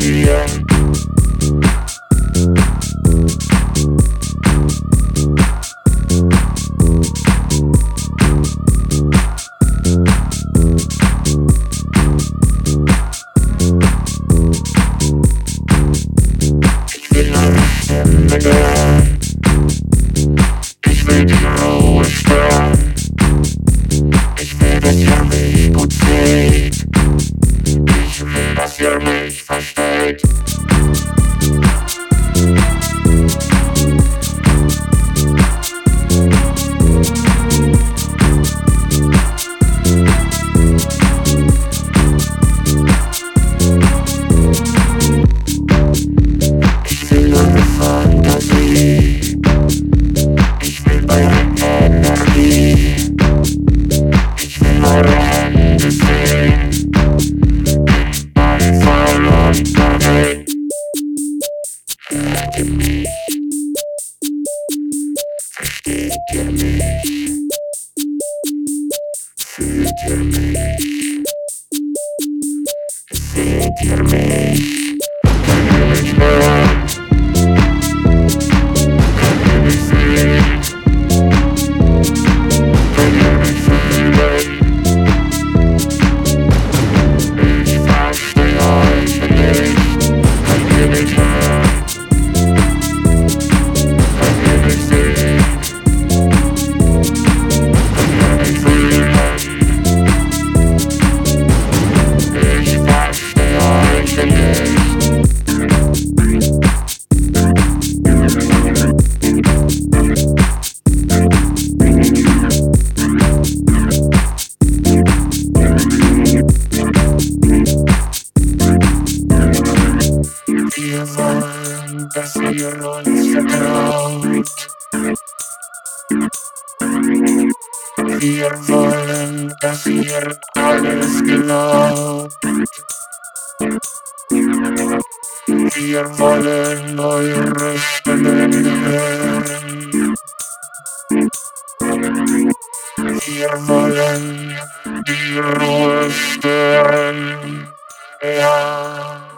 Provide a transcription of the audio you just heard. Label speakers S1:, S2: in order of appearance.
S1: dir. Ich will eine Stimme hören. Ich will die Ruhe stören. Ich will, dass ihr mich gut seht. Ich will, dass ihr mich versteht. Ich will eine Fantasie. Ich will eure Energie. Ich will eure Hände sehen. Bei voll unterwegs. Hört ihr mich? Versteht ihr mich? Fühlt ihr mich? Seht ihr mich? Könnt ihr mich hören? Könnt ihr mich sehen? Könnt ihr mich fühlen? Ich verstehe euch nicht. Könnt ihr mich hören? Könnt ihr mich sehen? Könnt ihr mich fühlen? Ich verstehe euch nicht. Wir wollen, dass ihr uns vertraut. Wir wollen, dass ihr alles glaubt. Wir wollen eure Stimmen hören. Wir wollen die Ruhe stören. Ja.